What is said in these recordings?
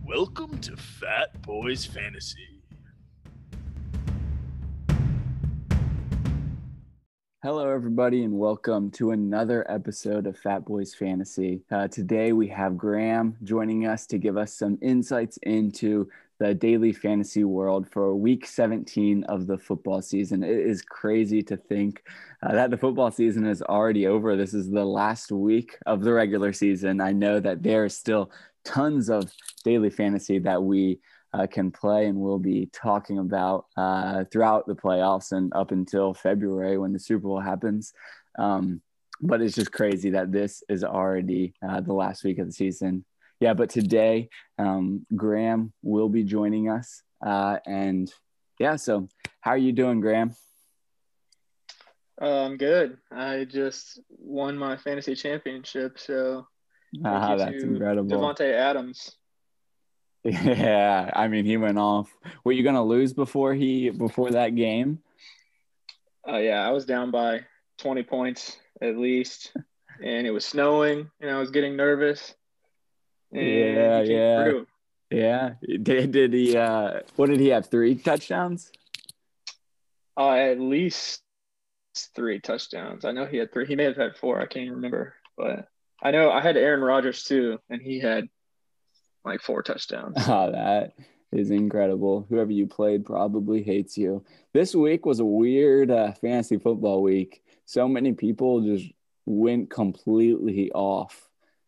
Welcome to Fat Boys Fantasy. Hello, everybody, and welcome to another episode of Fat Boys Fantasy. Today, we have Graham joining us to give us some insights into the daily fantasy world for week 17 of the football season. It is crazy to think that the football season is already over. This is the last week of the regular season. I know that there is still tons of daily fantasy that we can play and we'll be talking about throughout the playoffs and up until February when the Super Bowl happens. But it's just crazy that this is already the last week of the season. Yeah, but today Graham will be joining us. So how are you doing, Graham? I'm good. I just won my fantasy championship, so thank you That's to incredible. Davante Adams. Yeah, I mean, he went off. Were you gonna lose before that game? Yeah, I was down by 20 points at least, and it was snowing, and I was getting nervous. And he came through. Yeah. Did he? What did he have? 3 touchdowns? At least 3 touchdowns. I know he had 3. He may have had 4. I can't even remember, but I know I had Aaron Rodgers too, and he had like 4 touchdowns. Oh, that is incredible. Whoever you played probably hates you. This week was a weird fantasy football week. So many people just went completely off.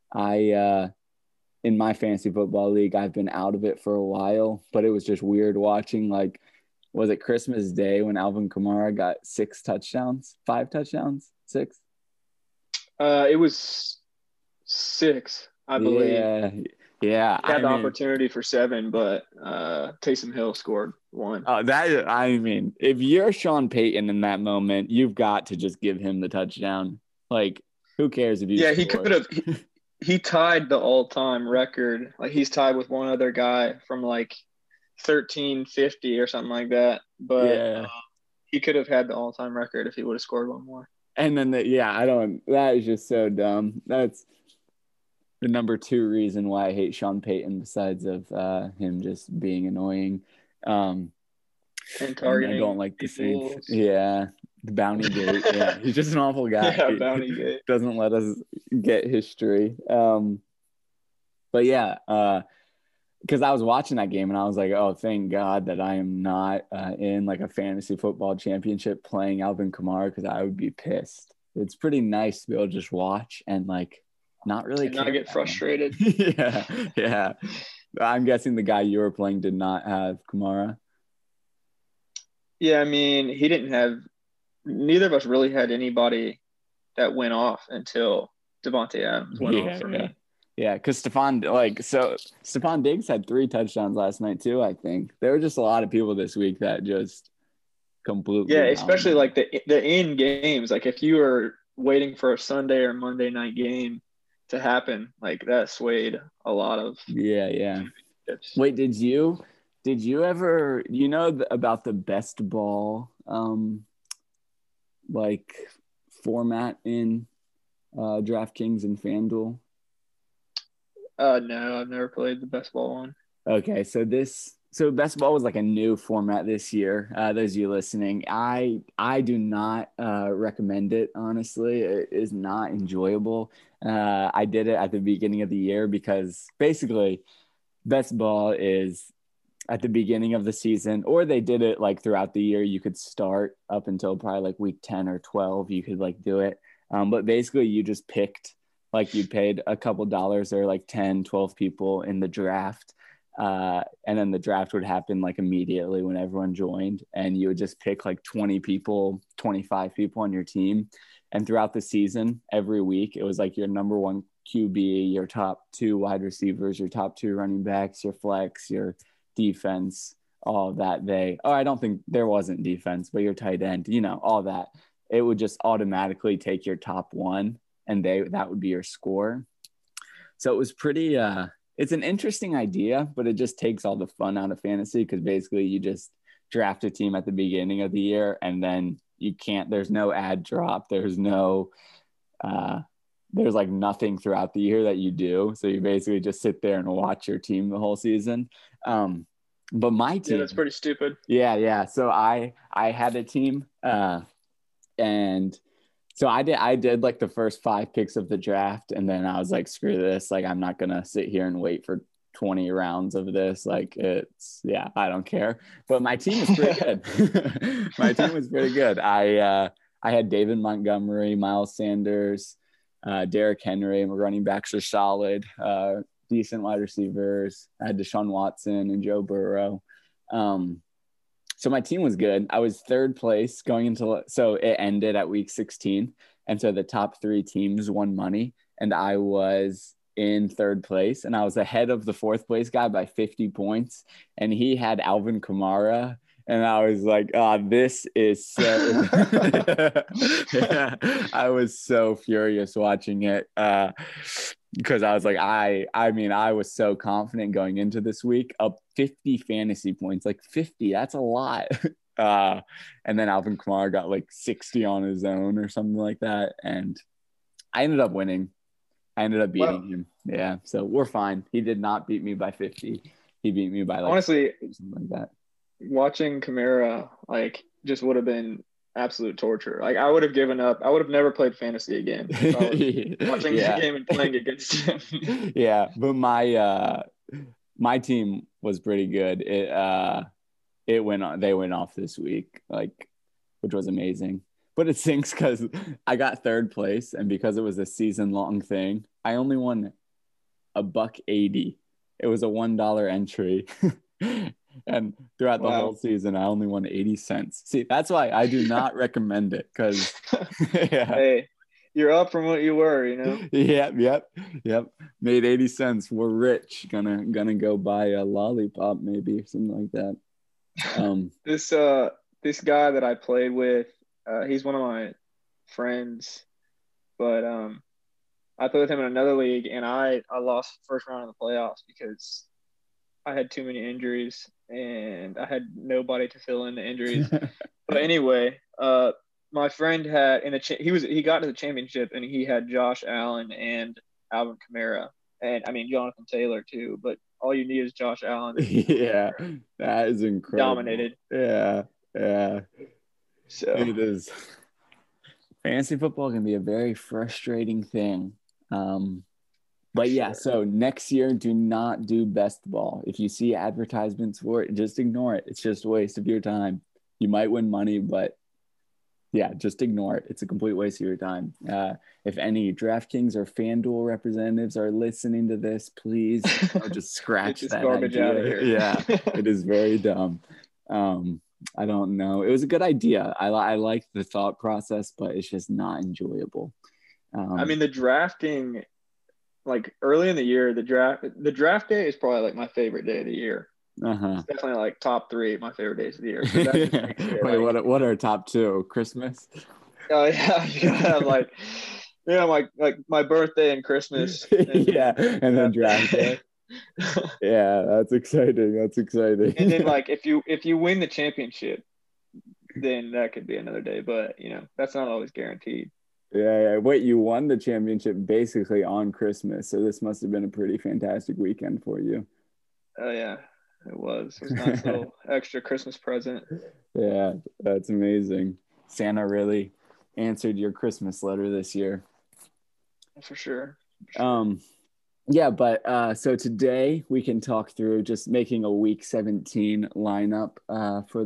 In my fantasy football league, I've been out of it for a while, but it was just weird watching, like, was it Christmas Day when Alvin Kamara got 6 touchdowns, 5 touchdowns, 6? It was 6, I believe. Yeah. He had the opportunity for 7, but Taysom Hill scored 1. If you're Sean Payton in that moment, you've got to just give him the touchdown. Like, who cares if you he could have. He tied the all-time record. Like, he's tied with one other guy from like 1350 or something like that. But he could have had the all-time record if he would have scored 1 more. And then that is just so dumb. That's the number 2 reason why I hate Sean Payton, besides of him just being annoying. And targeting. I don't like the Saints. Yeah, the Bounty Gate. Yeah, he's just an awful guy. Yeah, Bounty Gate. Doesn't let us get history. But yeah, because I was watching that game and I was like, oh, thank God that I am not in like a fantasy football championship playing Alvin Kamara, because I would be pissed. It's pretty nice to be able to just watch and like not really and not get frustrated. Yeah. I'm guessing the guy you were playing did not have Kamara. Yeah, I mean, he didn't have – neither of us really had anybody that went off until Davante Adams went off for me. Yeah, because Stephon Diggs had 3 touchdowns last night too, I think. There were just a lot of people this week that just completely – Yeah, especially like the in games. Like, if you were waiting for a Sunday or Monday night game to happen, like, that swayed a lot of – Yeah. Wait, did you ever, about the best ball like format in DraftKings and FanDuel? No, I've never played the best ball one. Okay, so best ball was like a new format this year. Those of you listening, I do not recommend it, honestly. It is not enjoyable. I did it at the beginning of the year because basically best ball is at the beginning of the season, or they did it like throughout the year. You could start up until probably like week 10 or 12. You could like do it. But basically you just picked, like, you paid a couple dollars. There were like 10, 12 people in the draft. And then the draft would happen like immediately when everyone joined, and you would just pick like 20 people, 25 people on your team. And throughout the season, every week, it was like your number 1 QB, your top 2 wide receivers, your top 2 running backs, your flex, your defense, all of that. I don't think there wasn't defense, but your tight end, all that. It would just automatically take your top 1, and that would be your score. So it was pretty it's an interesting idea, but it just takes all the fun out of fantasy, because basically you just draft a team at the beginning of the year, and then there's no ad drop, there's no there's like nothing throughout the year that you do. So you basically just sit there and watch your team the whole season. But my team, that's pretty stupid. Yeah. So I had a team, and so I did like the first 5 picks of the draft, and then I was like, screw this. Like, I'm not gonna sit here and wait for 20 rounds of this. Like, I don't care. But my team was pretty good. My team was pretty good. I had David Montgomery, Miles Sanders, Derrick Henry, and running backs are solid. Decent wide receivers. I had Deshaun Watson and Joe Burrow. So my team was good. I was 3rd place going into, so it ended at week 16. And so the top 3 teams won money, and I was in 3rd place, and I was ahead of the 4th place guy by 50 points. And he had Alvin Kamara. And I was like, this is so, yeah, I was so furious watching it. Because I was like, I was so confident going into this week, up 50 fantasy points, like 50, that's a lot. And then Alvin Kamara got like 60 on his own or something like that. And I ended up winning. I ended up beating him. Yeah. So we're fine. He did not beat me by 50. He beat me by like, honestly, something like that. Watching Kamara like just would have been absolute torture. Like, I would have given up. I would have never played fantasy again if I was watching the game and playing against him. Yeah, but my team was pretty good. They went off this week, like, which was amazing. But it stinks because I got 3rd place, and because it was a season-long thing, I only won $1.80. It was a $1 entry. And throughout the whole season, I only won 80 cents. See, that's why I do not recommend it, because Hey, you're up from what you were, you know? Yep. Made 80 cents. We're rich. Gonna go buy a lollipop, maybe, something like that. This guy that I played with, he's one of my friends, but I played with him in another league, and I lost first round of the playoffs because I had too many injuries and I had nobody to fill in the injuries. But anyway, my friend had he got to the championship, and he had Josh Allen and Alvin Kamara, and I mean Jonathan Taylor too. But all you need is Josh Allen. Yeah, that is incredible. Dominated. Yeah. So it is. Fantasy football can be a very frustrating thing. But yeah, so next year, do not do best ball. If you see advertisements for it, just ignore it. It's just a waste of your time. You might win money, but yeah, just ignore it. It's a complete waste of your time. If any DraftKings or FanDuel representatives are listening to this, please just scratch that garbage idea. out of here. Yeah, it is very dumb. I don't know. It was a good idea. I liked the thought process, but it's just not enjoyable. I mean, the drafting, like early in the year, the draft day is probably like my favorite day of the year. It's definitely like top 3 my favorite days of the year. Wait, what are top 2? Christmas? Oh yeah, you gotta have like my birthday and Christmas. And then draft day. Yeah, that's exciting. And then like if you win the championship, then that could be another day. But that's not always guaranteed. Yeah. Wait, you won the championship basically on Christmas, so this must have been a pretty fantastic weekend for you. Oh yeah, it was. It was a nice little extra Christmas present. Yeah, that's amazing. Santa really answered your Christmas letter this year. For sure. Yeah, but so today we can talk through just making a week 17 lineup for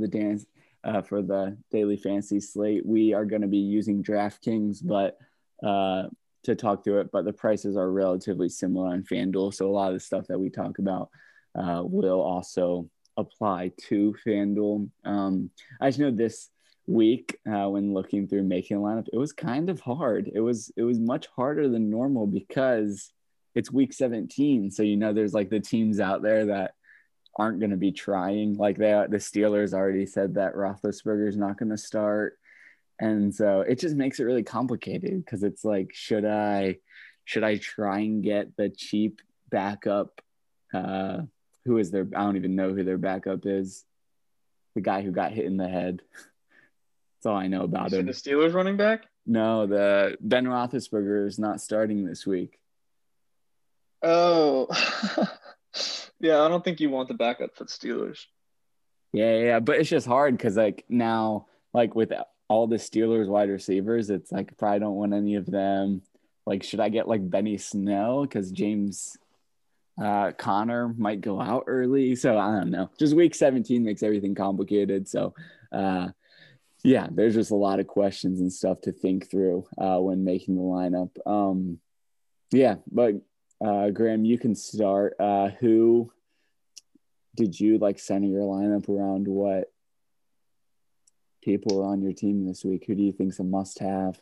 the daily fantasy slate. We are going to be using DraftKings, but to talk through it, but the prices are relatively similar on FanDuel. So a lot of the stuff that we talk about will also apply to FanDuel. I just know this week when looking through making a lineup, it was kind of hard. It was much harder than normal because it's week 17. So, there's like the teams out there that aren't going to be trying. Like the Steelers already said that Roethlisberger is not going to start. And so it just makes it really complicated because it's like, should I try and get the cheap backup? Who is their? I don't even know who their backup is. The guy who got hit in the head. That's all I know about him. The Steelers running back? No, the Ben Roethlisberger is not starting this week. Oh, yeah. I don't think you want the backup for the Steelers. Yeah, but it's just hard because like now, like with all the Steelers wide receivers, it's like if I don't want any of them, like should I get like Benny Snell because James Connor might go out early? So I don't know. Just week 17 makes everything complicated. So yeah, there's just a lot of questions and stuff to think through when making the lineup. Yeah, but Graham, you can start. Who did you like center your lineup around? What people are on your team this week? Who do you think's a must-have?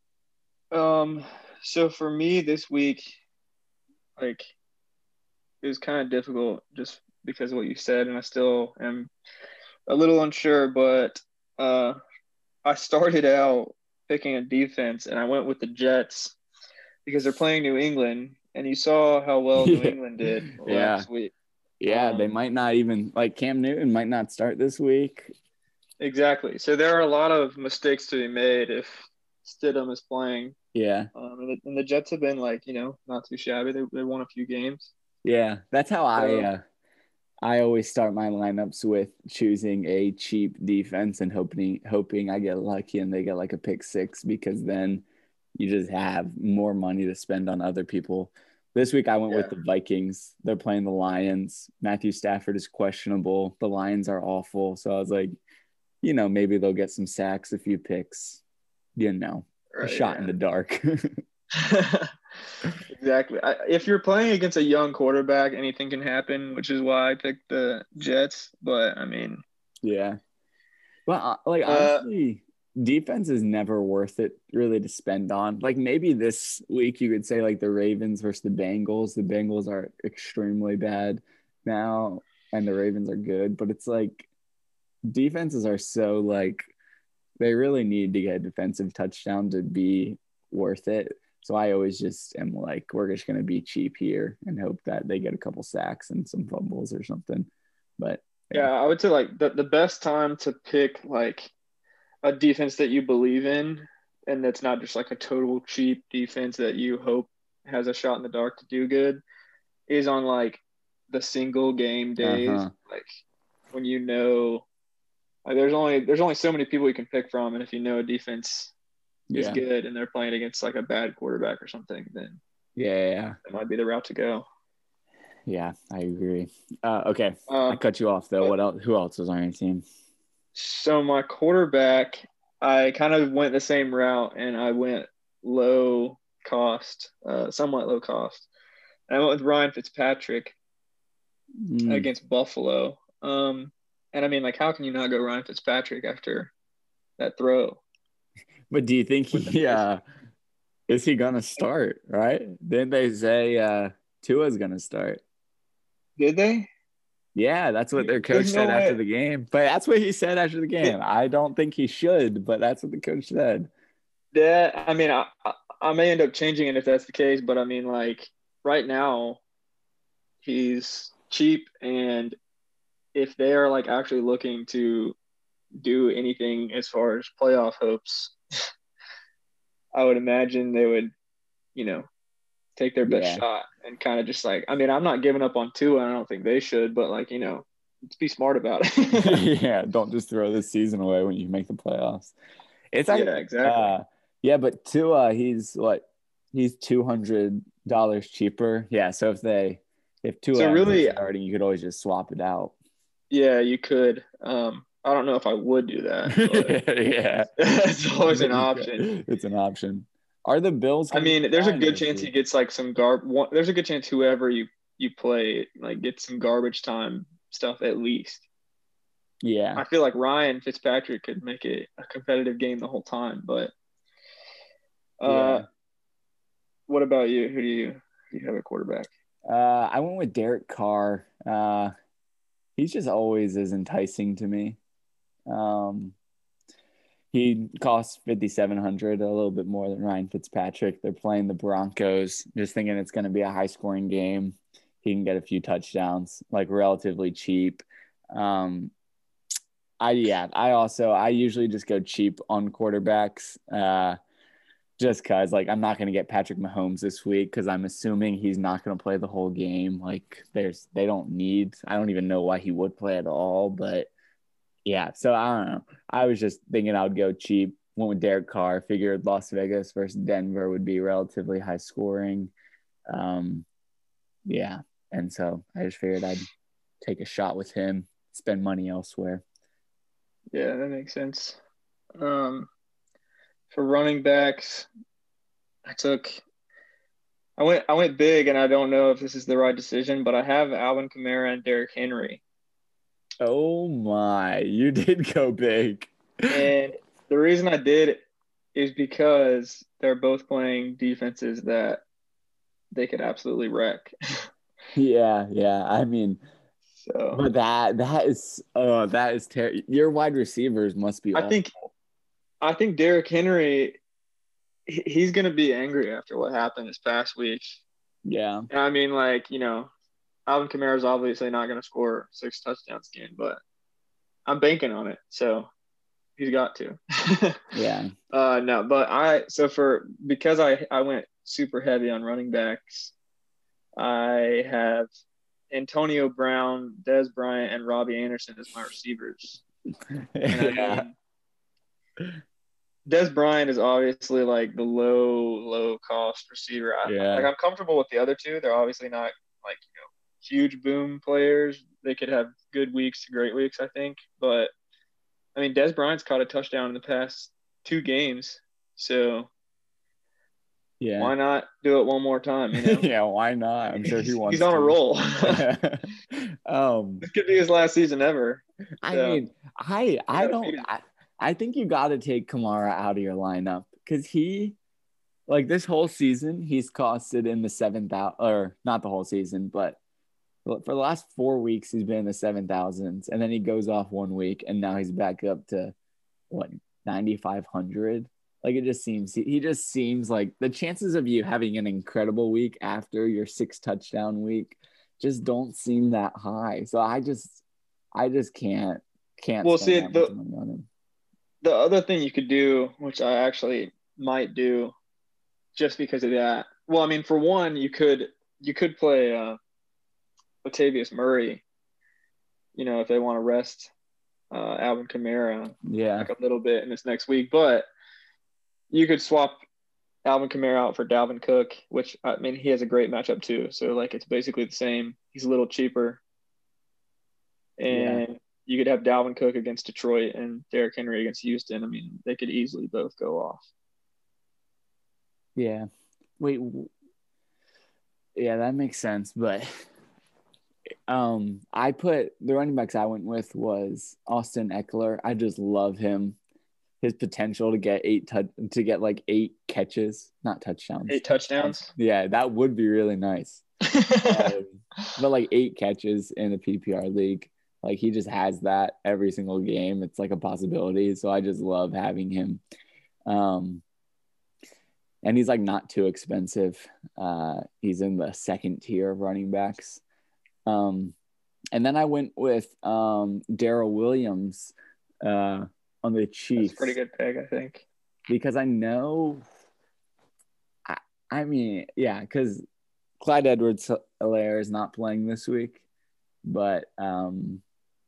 So for me this week, like it was kind of difficult just because of what you said, and I still am a little unsure. But I started out picking a defense, and I went with the Jets because they're playing New England, and you saw how well New England did last week. Yeah, they might not even like Cam Newton might not start this week. Exactly. So there are a lot of mistakes to be made if Stidham is playing. Yeah. And the Jets have been like, not too shabby. They won a few games. Yeah, that's how I always start my lineups with choosing a cheap defense and hoping I get lucky and they get like a pick six because then you just have more money to spend on other people. This week I went with the Vikings. They're playing the Lions. Matthew Stafford is questionable. The Lions are awful. So I was like, maybe they'll get some sacks, a few picks, a shot in the dark. Exactly. If you're playing against a young quarterback, anything can happen, which is why I picked the Jets. But I mean, yeah. Well, honestly, defense is never worth it really to spend on. Like maybe this week you could say like the Ravens versus the Bengals. The Bengals are extremely bad now, and the Ravens are good. But it's like defenses are so like they really need to get a defensive touchdown to be worth it. So I always just am like, we're just going to be cheap here and hope that they get a couple sacks and some fumbles or something. But yeah, I would say like the best time to pick like a defense that you believe in and that's not just like a total cheap defense that you hope has a shot in the dark to do good is on like the single game days. Like when like there's only so many people you can pick from, and if a defense is good and they're playing against like a bad quarterback or something, then it might be the route to go. Yeah, I agree. Okay, I cut you off though. What else? Who else was on your team? So my quarterback, I kind of went the same route, and I went low cost, somewhat low cost. And I went with Ryan Fitzpatrick against Buffalo. And I mean, like, how can you not go Ryan Fitzpatrick after that throw? But do you think is he gonna start? Right? Didn't they say Tua's gonna start? Did they? Yeah, that's what their coach said after the game. But that's what he said after the game. I don't think he should, but that's what the coach said. Yeah, I mean, I may end up changing it if that's the case, but I mean, like, right now, he's cheap, and if they are like actually looking to do anything as far as playoff hopes, I would imagine they would, take their best shot and kind of just like, I mean, I'm not giving up on Tua. I don't think they should, but like, let's be smart about it. Yeah. Don't just throw this season away when you make the playoffs. It's like, exactly. But Tua, he's $200 cheaper. Yeah. So if Tua is starting, you could always just swap it out. Yeah, you could. I don't know if I would do that. Yeah. It's always an option. It's an option. Are the Bills? I mean, there's a good chance he gets like some there's a good chance whoever you play like gets some garbage time stuff at least. Yeah. I feel like Ryan Fitzpatrick could make it a competitive game the whole time, but what about you? Who do you have a quarterback? I went with Derek Carr. He's just always as enticing to me. He costs $5,700, a little bit more than Ryan Fitzpatrick. They're playing the Broncos. Just thinking it's going to be a high-scoring game. He can get a few touchdowns, like relatively cheap. I usually just go cheap on quarterbacks. just because, like, I'm not going to get Patrick Mahomes this week because I'm assuming he's not going to play the whole game. Like, I don't even know why he would play at all. But yeah, so I don't know. I was just thinking I would go cheap. Went with Derek Carr. Figured Las Vegas versus Denver would be relatively high scoring. Yeah, and so I just figured I'd take a shot with him, spend money elsewhere. Yeah, that makes sense. For running backs, I went big, and I don't know if this is the right decision, but I have Alvin Kamara and Derrick Henry. Oh my, you did go big. And the reason I did is because they're both playing defenses that they could absolutely wreck. Yeah. I mean, so but that is terrible. Your wide receivers must be awful. I think Derrick Henry, he's going to be angry after what happened this past week. Yeah. I mean, like, Alvin Kamara is obviously not going to score 6 touchdowns again, but I'm banking on it. So he's got to. Yeah. No, but because I went super heavy on running backs, I have Antonio Brown, Dez Bryant, and Robbie Anderson as my receivers. Yeah. Dez Bryant is obviously like the low cost receiver. I'm comfortable with the other two. They're obviously not like, huge boom players. They could have good weeks to great weeks, I think. But I mean, Dez Bryant's caught a touchdown in the past 2 games. So yeah, why not do it one more time? Yeah, why not? I'm sure he wants. He's on a roll. This could be his last season ever. I mean, I think you got to take Kamara out of your lineup because he, like, this whole season he's costed in the 7,000, or not the whole season, but for the last 4 weeks he's been in the 7,000s, and then he goes off 1 week, and now he's back up to 9,500. Like, he just seems like the chances of you having an incredible week after your 6 touchdown week just don't seem that high. So I just can't. Well, see, the other thing you could do, which I actually might do, just because of that. Well, I mean, for one, you could play Latavius Murray. If they want to rest Alvin Kamara, like a little bit in this next week, but you could swap Alvin Kamara out for Dalvin Cook, which, I mean, he has a great matchup too. So, like, it's basically the same. He's a little cheaper. And you could have Dalvin Cook against Detroit and Derrick Henry against Houston. I mean, they could easily both go off. Yeah. Wait. Yeah, that makes sense. But I put the running backs I went with was Austin Eckler. I just love him. His potential to get 8 catches, not touchdowns. 8 touchdowns? Yeah, that would be really nice. But like 8 catches in a PPR league, like, he just has that every single game. It's like a possibility. So I just love having him. And he's like not too expensive. He's in the second tier of running backs. And then I went with Darrell Williams on the Chiefs. That's a pretty good pick, I think. Because I know, I mean, yeah, because Clyde Edwards-Helaire is not playing this week, but I'm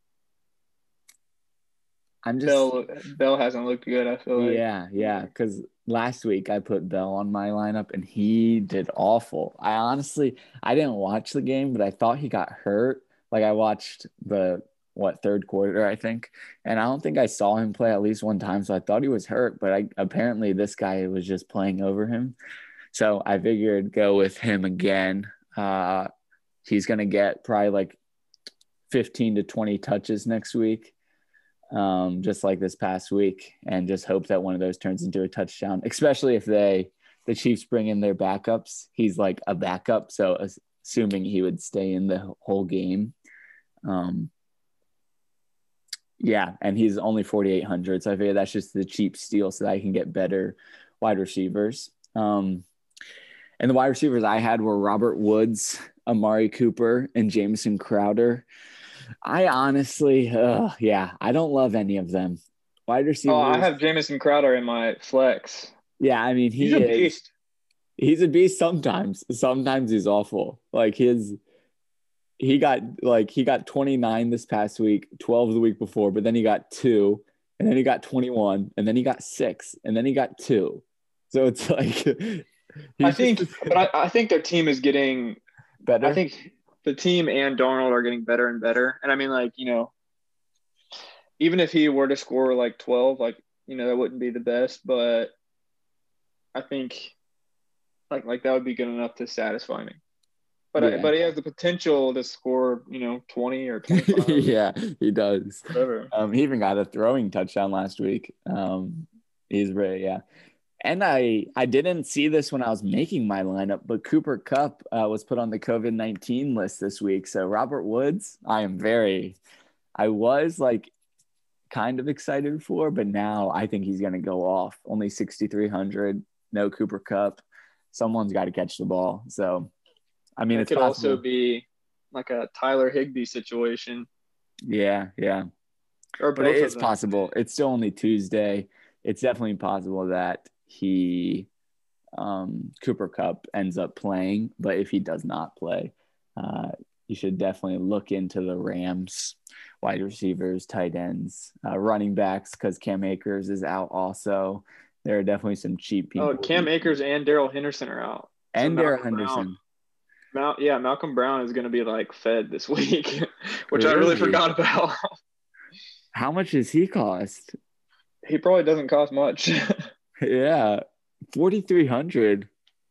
just Bell hasn't looked good, I feel like. Yeah, because last week I put Bell on my lineup and he did awful. I didn't watch the game, but I thought he got hurt. Like, I watched the third quarter, I think, and I don't think I saw him play at least one time, so I thought he was hurt, but apparently this guy was just playing over him. So I figured go with him again. He's going to get probably like 15 to 20 touches next week, just like this past week, and just hope that one of those turns into a touchdown, especially if the Chiefs bring in their backups. He's like a backup, so assuming he would stay in the whole game. Yeah, and he's only 4,800, so I figure that's just the cheap steal so that I can get better wide receivers. And the wide receivers I had were Robert Woods, Amari Cooper, and Jamison Crowder. I honestly, I don't love any of them. Wide receivers. Oh, I have Jamison Crowder in my flex. Yeah, I mean He's a beast. He's a beast sometimes. Sometimes he's awful. Like he got 29 this past week, 12 the week before, but then he got 2, and then he got 21, and then he got 6, and then he got 2. So it's like I think their team is getting better. I think the team and Darnold are getting better and better. And I mean, like, even if he were to score like 12, like, that wouldn't be the best, but I think like that would be good enough to satisfy me. But he has the potential to score, 20 or 25. Yeah, he does. Whatever. He even got a throwing touchdown last week. He's really, yeah. And I didn't see this when I was making my lineup, but Cooper Kupp was put on the COVID-19 list this week. So Robert Woods, I was like kind of excited for, but now I think he's going to go off. Only 6,300, no Cooper Kupp. Someone's got to catch the ball. So, I mean, it could possible. Also be like a Tyler Higbee situation. Yeah. But it is possible. It's still only Tuesday. It's definitely possible that Cooper Kupp ends up playing. But if he does not play, you should definitely look into the Rams wide receivers, tight ends, running backs, because Cam Akers is out also. There are definitely some cheap people. Oh, Cam Akers and Darrell Henderson are out. And Darrell Henderson. Malcolm Brown is going to be like fed this week, which I really forgot about. How much does he cost? He probably doesn't cost much. Yeah, 4,300.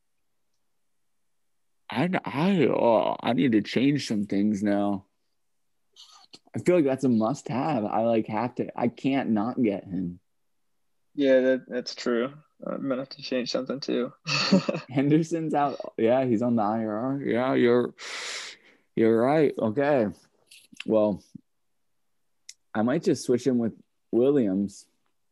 I need to change some things now. I feel like that's a must-have. I can't not get him. Yeah, that's true. I'm gonna have to change something too. Henderson's out. Yeah, he's on the IR. Yeah, you're right. Okay. Well, I might just switch him with Williams.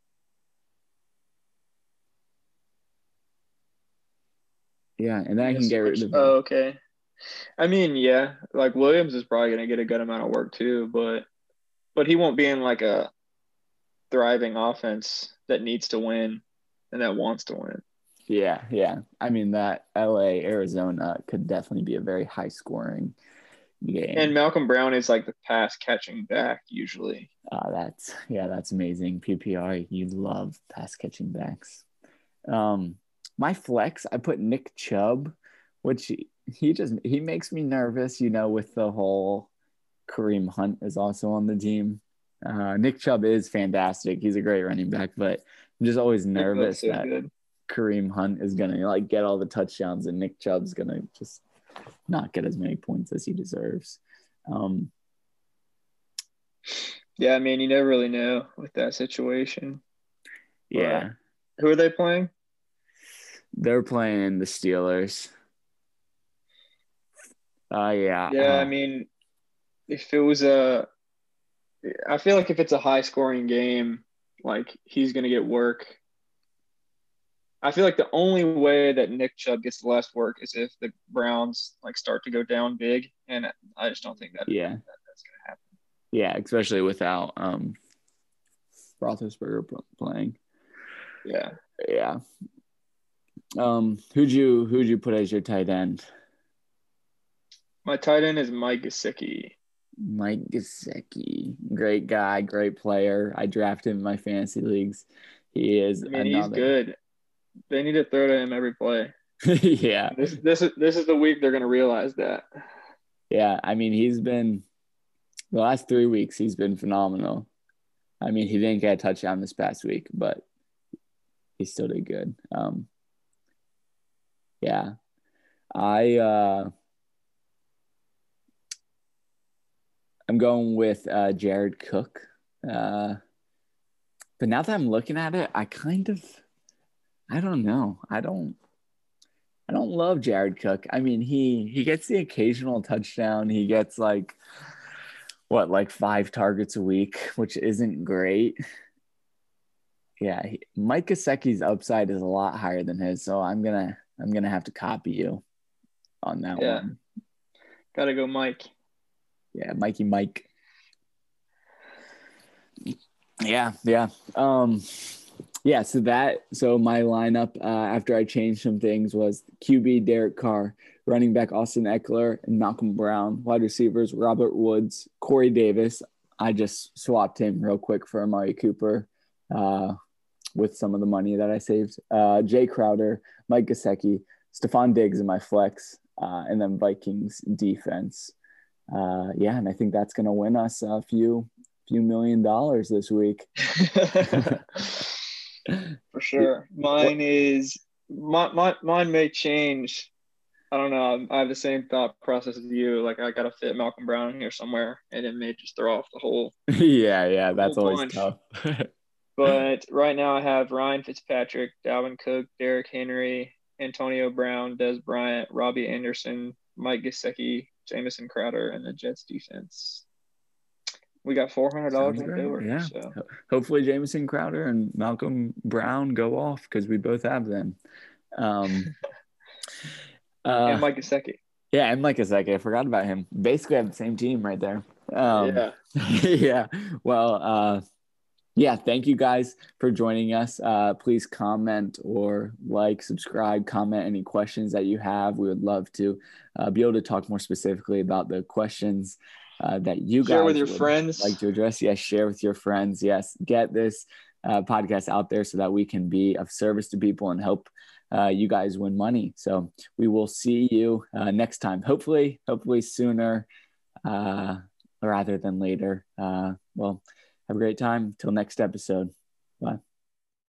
Yeah, and then I can get rid of him. Oh, okay. I mean, yeah, like Williams is probably gonna get a good amount of work too, but he won't be in like a thriving offense that needs to win and that wants to win. Yeah. I mean, that LA Arizona could definitely be a very high scoring game. And Malcolm Brown is like the pass catching back usually. That's amazing. PPR, you love pass catching backs. My flex, I put Nick Chubb, which he makes me nervous, with the whole Kareem Hunt is also on the team. Nick Chubb is fantastic. He's a great running back, but I'm just always nervous that Kareem Hunt is going to get all the touchdowns and Nick Chubb's going to just not get as many points as he deserves. Yeah, I mean, you never really know with that situation. Yeah. Who are they playing? They're playing the Steelers. Yeah. Yeah, I mean, if it was I feel like if it's a high-scoring game, like he's going to get work. I feel like the only way that Nick Chubb gets less work is if the Browns start to go down big, and I just don't think that's going to happen. Yeah, especially without Roethlisberger playing. Yeah. Yeah. Who'd you put as your tight end? My tight end is Mike Gesicki. Mike Gesicki, great guy, great player. I drafted him in my fantasy leagues. He is. He's good. They need to throw to him every play. Yeah. This is the week they're going to realize that. Yeah, I mean, he's been the last 3 weeks. He's been phenomenal. I mean, he didn't get a touchdown this past week, but he still did good. Yeah, I'm going with Jared Cook. But now that I'm looking at it, I don't know. I don't love Jared Cook. I mean, he gets the occasional touchdown. He gets 5 targets a week, which isn't great. Yeah, Mike Gesicki's upside is a lot higher than his, so I'm gonna have to copy you on that one. Gotta go, Mike. Yeah, Mikey Mike. Yeah. Yeah, so my lineup after I changed some things was QB Derek Carr, running back Austin Eckler, and Malcolm Brown. Wide receivers Robert Woods, Corey Davis. I just swapped him real quick for Amari Cooper with some of the money that I saved. Jay Crowder, Mike Gesicki, Stephon Diggs in my flex, and then Vikings defense. And I think that's going to win us a few $1 million this week. For sure. Mine may change. I don't know. I have the same thought process as you. Like, I got to fit Malcolm Brown here somewhere, and it may just throw off the whole. Yeah. That's always tough. But right now I have Ryan Fitzpatrick, Dalvin Cook, Derrick Henry, Antonio Brown, Des Bryant, Robbie Anderson, Mike Gesicki, Jamison Crowder, and the Jets defense. We got $400 left over. Yeah. So. Hopefully Jamison Crowder and Malcolm Brown go off because we both have them. And Mike Gesicki. Yeah, and Mike Gesicki. I forgot about him. Basically have the same team right there. Yeah. Well, thank you guys for joining us. Please comment or subscribe, comment any questions that you have. We would love to be able to talk more specifically about the questions that you share guys with your friends like to address. Yes, share with your friends. Yes, get this podcast out there so that we can be of service to people and help you guys win money. So we will see you next time. Hopefully sooner rather than later. Well, have a great time. Till next episode. Bye.